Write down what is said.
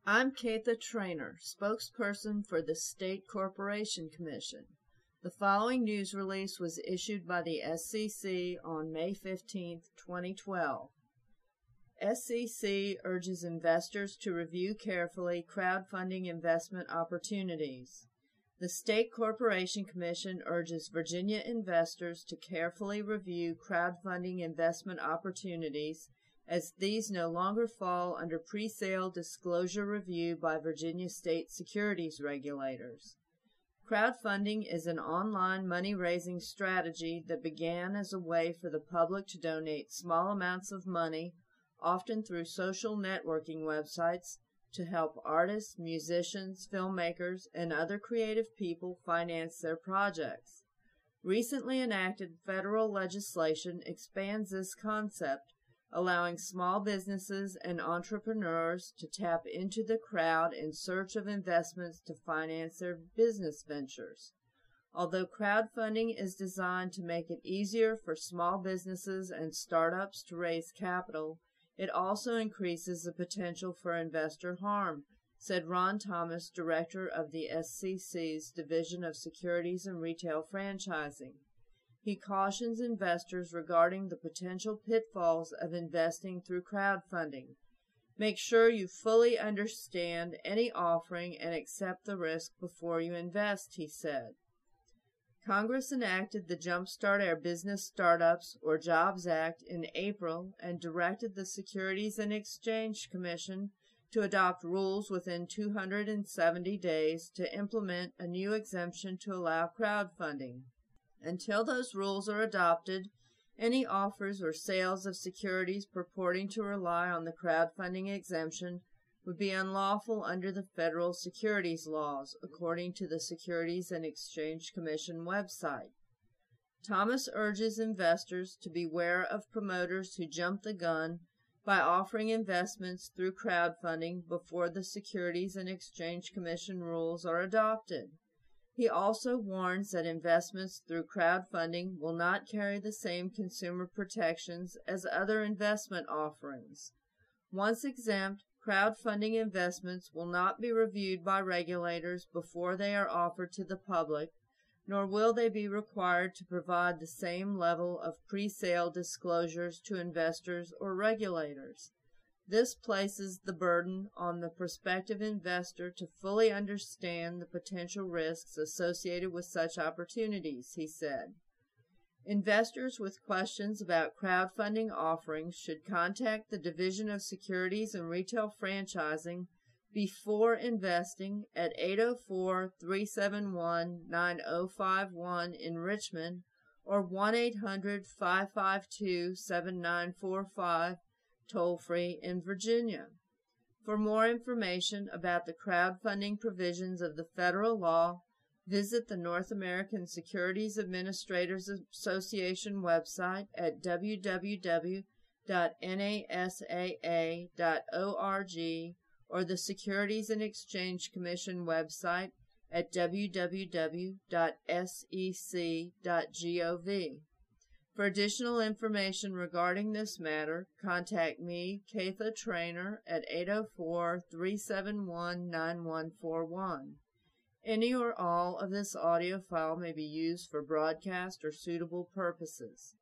I'm Katha Trainer, spokesperson for the State Corporation Commission. The following news release was issued by the SCC on May 15, 2012. SCC urges investors to review carefully crowdfunding investment opportunities. The State Corporation Commission urges Virginia investors to carefully review crowdfunding investment opportunities, as these no longer fall under pre-sale disclosure review by Virginia state securities regulators. Crowdfunding is an online money-raising strategy that began as a way for the public to donate small amounts of money, often through social networking websites, to help artists, musicians, filmmakers, and other creative people finance their projects. Recently enacted federal legislation expands this concept, allowing small businesses and entrepreneurs to tap into the crowd in search of investments to finance their business ventures. Although crowdfunding is designed to make it easier for small businesses and startups to raise capital, it also increases the potential for investor harm, said Ron Thomas, director of the SCC's Division of Securities and Retail Franchising. He cautions investors regarding the potential pitfalls of investing through crowdfunding. Make sure you fully understand any offering and accept the risk before you invest, he said. Congress enacted the Jumpstart Our Business Startups, or JOBS Act, in April and directed the Securities and Exchange Commission to adopt rules within 270 days to implement a new exemption to allow crowdfunding. Until those rules are adopted, any offers or sales of securities purporting to rely on the crowdfunding exemption would be unlawful under the federal securities laws, according to the Securities and Exchange Commission website. Thomas urges investors to beware of promoters who jump the gun by offering investments through crowdfunding before the Securities and Exchange Commission rules are adopted. He also warns that investments through crowdfunding will not carry the same consumer protections as other investment offerings. Once exempt, crowdfunding investments will not be reviewed by regulators before they are offered to the public, nor will they be required to provide the same level of pre-sale disclosures to investors or regulators. This places the burden on the prospective investor to fully understand the potential risks associated with such opportunities, he said. Investors with questions about crowdfunding offerings should contact the Division of Securities and Retail Franchising before investing at 804-371-9051 in Richmond or 1-800-552-7945 toll-free in Virginia. For more information about the crowdfunding provisions of the federal law, visit the North American Securities Administrators Association website at www.nasaa.org or the Securities and Exchange Commission website at www.sec.gov. For additional information regarding this matter, contact me, Katha Trainer, at 804-371-9141. Any or all of this audio file may be used for broadcast or suitable purposes.